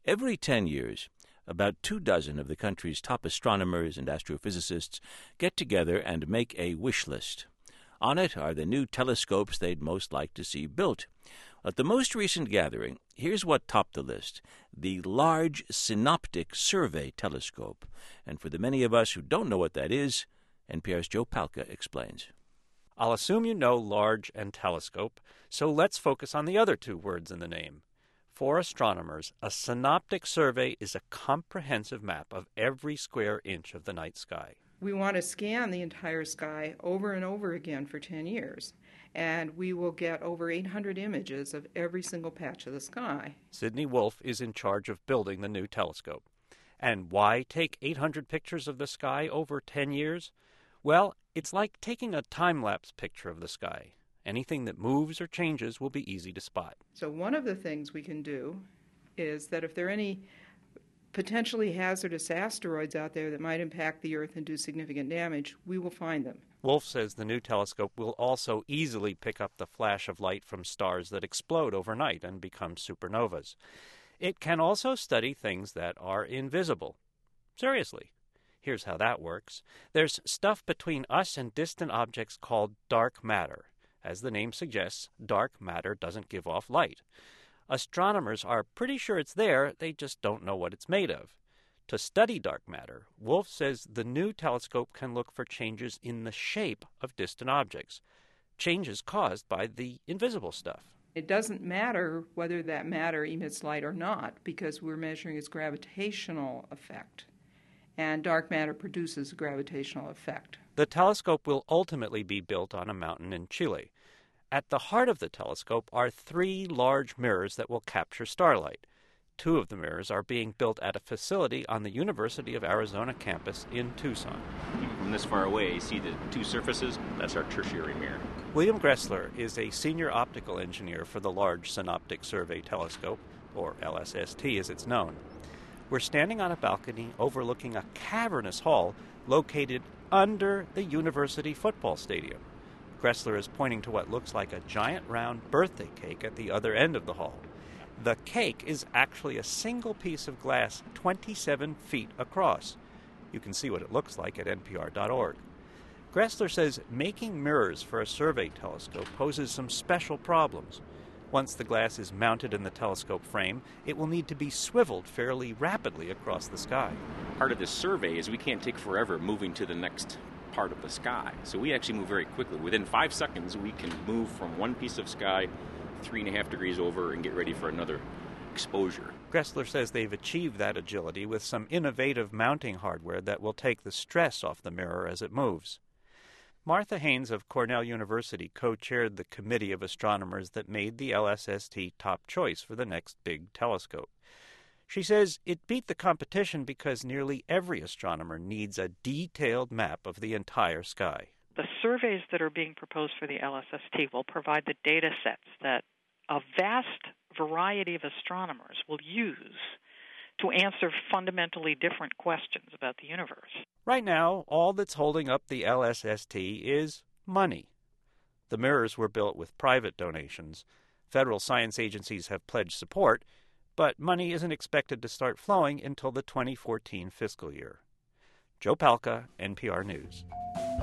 Every 10 years, about 24 of the country's top astronomers and astrophysicists get together and make a wish list. On it are the new telescopes they'd most like to see built. At the most recent gathering, here's what topped the list: the Large Synoptic Survey Telescope. And for the many of us who don't know what that is, NPR's Joe Palca explains. I'll assume you know large and telescope, so let's focus on the other two words in the name. For astronomers, a synoptic survey is a comprehensive map of every square inch of the night sky. We want to scan the entire sky over and over again for 10 years, and we will get over 800 images of every single patch of the sky. Sidney Wolfe is in charge of building the new telescope. And why take 800 pictures of the sky over 10 years? Well, it's like taking a time-lapse picture of the sky. Anything that moves or changes will be easy to spot. So one of the things we can do is that if there are any potentially hazardous asteroids out there that might impact the Earth and do significant damage, we will find them. Wolfe says the new telescope will also easily pick up the flash of light from stars that explode overnight and become supernovas. It can also study things that are invisible. Seriously. Here's how that works. There's stuff between us and distant objects called dark matter. As the name suggests, dark matter doesn't give off light. Astronomers are pretty sure it's there, they just don't know what it's made of. To study dark matter, Wolfe says the new telescope can look for changes in the shape of distant objects, changes caused by the invisible stuff. It doesn't matter whether that matter emits light or not, because we're measuring its gravitational effect. And dark matter produces a gravitational effect. The telescope will ultimately be built on a mountain in Chile. At the heart of the telescope are 3 large mirrors that will capture starlight. 2 of the mirrors are being built at a facility on the University of Arizona campus in Tucson. Even from this far away, you see the 2 surfaces? That's our tertiary mirror. William Gressler is a senior optical engineer for the Large Synoptic Survey Telescope, or LSST as it's known. We're standing on a balcony overlooking a cavernous hall located under the university football stadium. Gressler is pointing to what looks like a giant round birthday cake at the other end of the hall. The cake is actually a single piece of glass 27 feet across. You can see what it looks like at npr.org. Gressler says making mirrors for a survey telescope poses some special problems. Once the glass is mounted in the telescope frame, it will need to be swiveled fairly rapidly across the sky. Part of this survey is we can't take forever moving to the next part of the sky. So we actually move very quickly. Within 5 seconds, we can move from one piece of sky 3.5 degrees over and get ready for another exposure. Gressler says they've achieved that agility with some innovative mounting hardware that will take the stress off the mirror as it moves. Martha Haynes of Cornell University co-chaired the committee of astronomers that made the LSST top choice for the next big telescope. She says it beat the competition because nearly every astronomer needs a detailed map of the entire sky. The surveys that are being proposed for the LSST will provide the data sets that a vast variety of astronomers will use to answer fundamentally different questions about the universe. Right now, all that's holding up the LSST is money. The mirrors were built with private donations. Federal science agencies have pledged support, but money isn't expected to start flowing until the 2014 fiscal year. Joe Palca, NPR News.